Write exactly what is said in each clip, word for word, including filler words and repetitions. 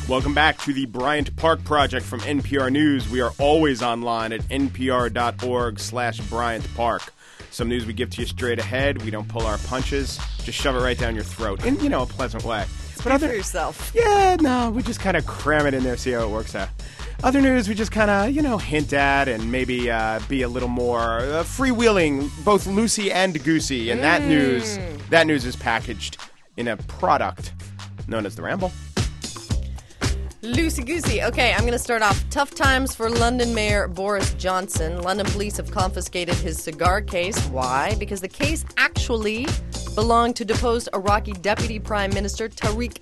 Welcome back to the Bryant Park Project from N P R News. We are always online at npr.org slash Bryant Park. Some news we give to you straight ahead. We don't pull our punches. Just shove it right down your throat in, you know, a pleasant way. Speak other, for yourself. Yeah, no, we just kind of cram it in there, see how it works out. Other news we just kind of, you know, hint at and maybe uh, be a little more uh, freewheeling, both loosey and goosey. And mm. that news, that news is packaged in a product known as The Ramble. Loosey-goosey. Okay, I'm going to start off. Tough times for London Mayor Boris Johnson. London police have confiscated his cigar case. Why? Because the case actually belonged to deposed Iraqi Deputy Prime Minister Tariq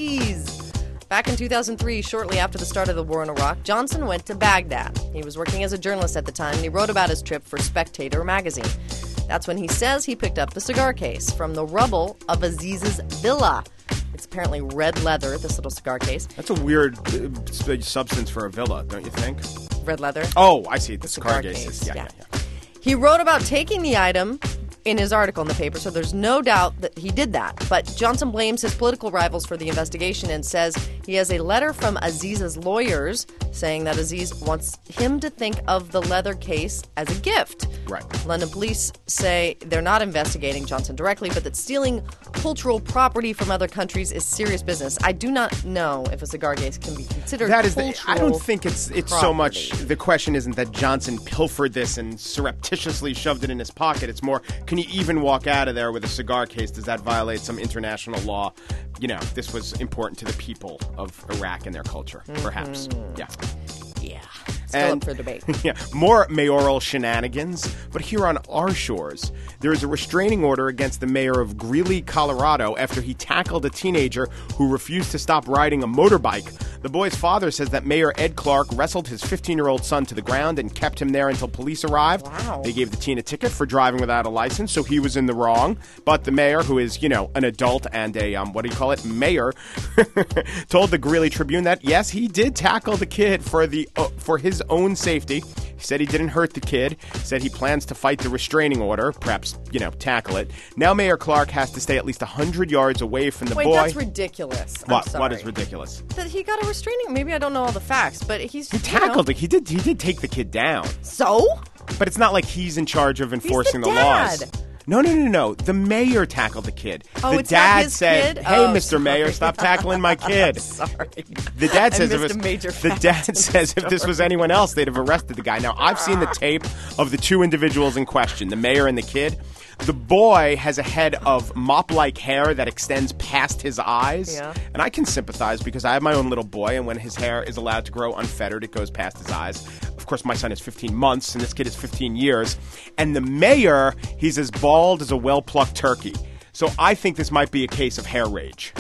Aziz. Back in two thousand three, shortly after the start of the war in Iraq, Johnson went to Baghdad. He was working as a journalist at the time, and he wrote about his trip for Spectator magazine. That's when he says he picked up the cigar case from the rubble of Aziz's villa. It's apparently red leather, this little cigar case. That's a weird uh, substance for a villa, don't you think? Red leather? Oh, I see. The, the cigar, cigar case. case. Yeah, yeah. yeah, yeah. He wrote about taking the item in his article in the paper, so there's no doubt that he did that. But Johnson blames his political rivals for the investigation and says he has a letter from Aziz's lawyers saying that Aziz wants him to think of the leather case as a gift. Right. London police say they're not investigating Johnson directly, but that stealing cultural property from other countries is serious business. I do not know if a cigar case can be considered that is cultural the, I don't think it's it's property. so much, the question isn't that Johnson pilfered this and surreptitiously shoved it in his pocket. It's more, can you even walk out of there with a cigar case? Does that violate some international law? You know, this was important to the people of Iraq and their culture, mm-hmm. perhaps. Yeah. Yeah. Still and, up for debate. Yeah, more mayoral shenanigans, but here on our shores, there is a restraining order against the mayor of Greeley, Colorado, after he tackled a teenager who refused to stop riding a motorbike. The boy's father says that Mayor Ed Clark wrestled his fifteen-year-old son to the ground and kept him there until police arrived. Wow. They gave the teen a ticket for driving without a license, so he was in the wrong. But the mayor, who is, you know, an adult and a, um, what do you call it, mayor, told the Greeley Tribune that, yes, he did tackle the kid for the uh, for his own safety. He said he didn't hurt the kid, said he plans to fight the restraining order, perhaps, you know, tackle it. Now Mayor Clark has to stay at least one hundred yards away from the Wait, boy. Wait, that's ridiculous. I'm what? sorry. What is ridiculous? That he got a restraining, maybe I don't know all the facts, but he's... He tackled you know. it. He did, he did take the kid down. So? But it's not like he's in charge of enforcing he's the, the dad. laws. No, no, no, no. The mayor tackled the kid. Oh, the it's dad not his said, kid? "Hey, oh, Mister sorry. Mayor, stop tackling my kid." Sorry. The dad says I if missed it a major was, the fact dad in says the if this was anyone else, they'd have arrested the guy. Now, I've seen the tape of the two individuals in question, the mayor and the kid. The boy has a head of mop-like hair that extends past his eyes. Yeah. And I can sympathize because I have my own little boy, and when his hair is allowed to grow unfettered, it goes past his eyes. Of course, my son is fifteen months, and this kid is fifteen years. And the mayor, he's as bald as a well-plucked turkey. So I think this might be a case of hair rage.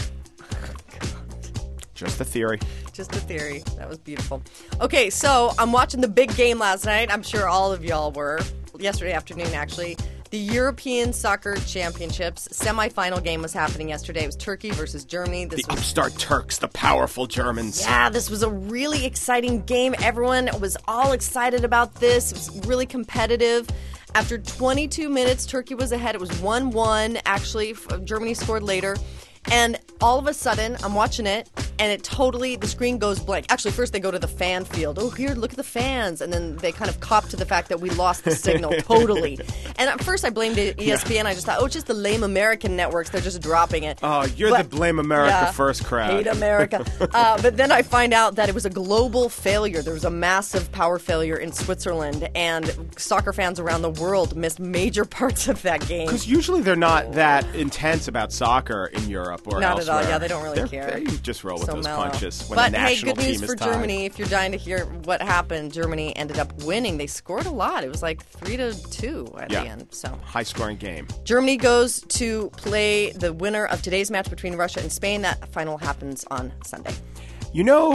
Just a theory. Just a theory. That was beautiful. Okay, so I'm watching the big game last night. I'm sure all of y'all were. Yesterday afternoon, actually. The European Soccer Championships semifinal game was happening yesterday. It was Turkey versus Germany. This the was, upstart Turks, the powerful Germans. Yeah, this was a really exciting game. Everyone was all excited about this. It was really competitive. After twenty-two minutes, Turkey was ahead. It was one one, actually. Germany scored later. And all of a sudden, I'm watching it, and it totally, the screen goes blank. Actually, first they go to the fan field. Oh, here, look at the fans. And then they kind of cop to the fact that we lost the signal totally. And at first I blamed E S P N. I just thought, oh, it's just the lame American networks. They're just dropping it. Oh, you're but, the blame America yeah, first crowd. Hate America. uh, but then I find out that it was a global failure. There was a massive power failure in Switzerland, and soccer fans around the world missed major parts of that game. Because usually they're not that intense about soccer in Europe or Not elsewhere. at all. Yeah, they don't really They're, care. They just roll with So those mellow. punches when but the hey, national good news team for is tied. Germany. If you're dying to hear what happened, Germany ended up winning. They scored a lot. It was like three to two at Yeah. the end. So high-scoring game. Germany goes to play the winner of today's match between Russia and Spain. That final happens on Sunday. You know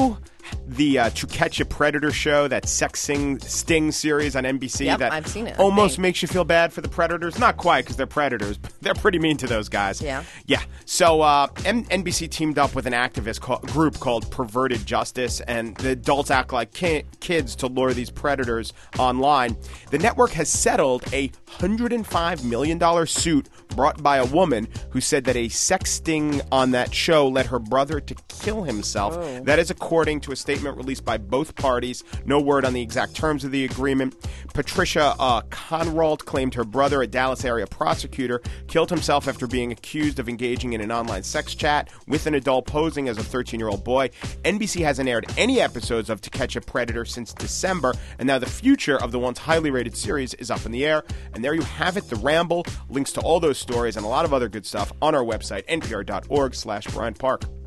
the uh, To Catch a Predator show, that sex sing, sting series on N B C. Yep, that I've seen it, I almost think. makes you feel bad for the predators. Not quite, because they're predators, but they're pretty mean to those guys. Yeah. Yeah. So uh, M- N B C teamed up with an activist co- group called Perverted Justice, and the adults act like ki- kids to lure these predators online. The network has settled a one hundred five million dollars suit brought by a woman who said that a sex sting on that show led her brother to kill himself. Oh. That is according to a statement released by both parties. No word on the exact terms of the agreement. Patricia uh, Conrald claimed her brother, a Dallas area prosecutor, killed himself after being accused of engaging in an online sex chat with an adult posing as a thirteen-year-old boy. N B C hasn't aired any episodes of To Catch a Predator since December, and now the future of the once highly rated series is up in the air. And there you have it, The Ramble. Links to all those stories and a lot of other good stuff on our website, npr dot org slash Brian Park.